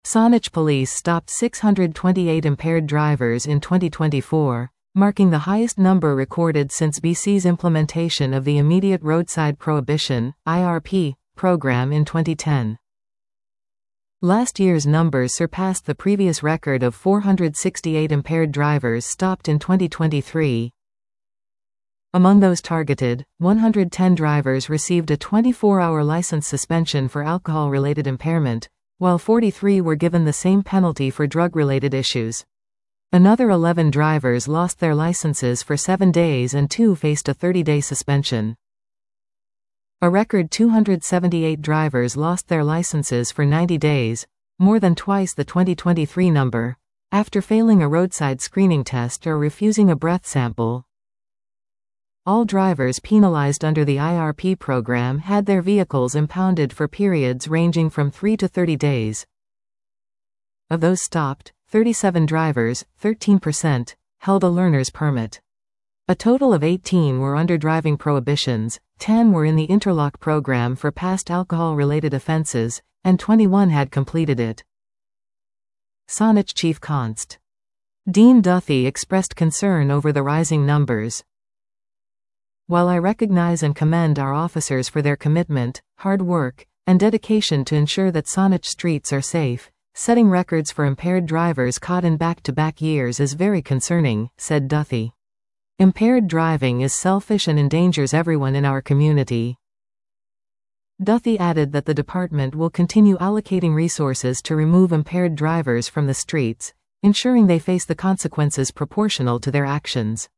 Saanich Police stopped 628 impaired drivers in 2024, marking the highest number recorded since BC's implementation of the Immediate Roadside Prohibition (IRP) program in 2010. Last year's numbers surpassed the previous record of 468 impaired drivers stopped in 2023. Among those targeted, 110 drivers received a 24-hour license suspension for alcohol-related impairment, while 43 were given the same penalty for drug-related issues. Another 11 drivers lost their licenses for 7 days and 2 faced a 30-day suspension. A record 278 drivers lost their licenses for 90 days, more than twice the 2023 number, after failing a roadside screening test or refusing a breath sample. All drivers penalized under the IRP program had their vehicles impounded for periods ranging from 3 to 30 days. Of those stopped, 37 drivers, 13%, held a learner's permit. A total of 18 were under driving prohibitions, 10 were in the interlock program for past alcohol-related offenses, and 21 had completed it. Saanich Chief Const. Dean Duthie expressed concern over the rising numbers. While I recognize and commend our officers for their commitment, hard work, and dedication to ensure that Saanich streets are safe, setting records for impaired drivers caught in back-to-back years is very concerning, said Duthie. Impaired driving is selfish and endangers everyone in our community. Duthie added that the department will continue allocating resources to remove impaired drivers from the streets, ensuring they face the consequences proportional to their actions.